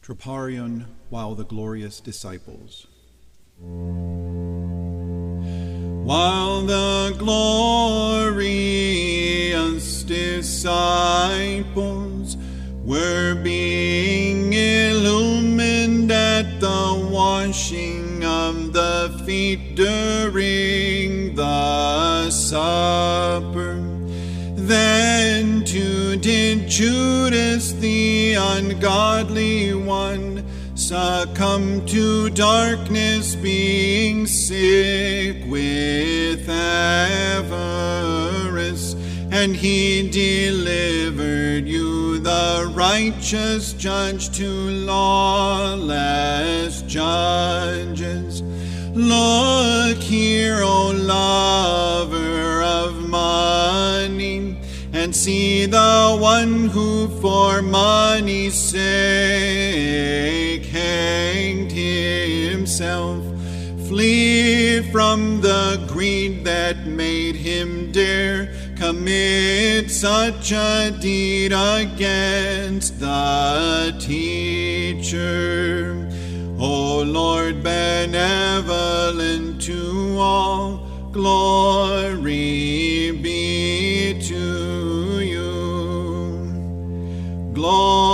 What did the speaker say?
Troparion while the glorious disciples. While the glorious disciples were being illumined at the washing of the feet during the supper, then too did Judas the ungodly one succumb to darkness, being sick with avarice, and he delivered you, the righteous judge, to lawless judges. Look here, O lover of money, and see the one who for money's sake hanged himself. Flee from the greed that made him dare commit such a deed against the teacher. O Lord, benevolent to all, glory be to you. Glory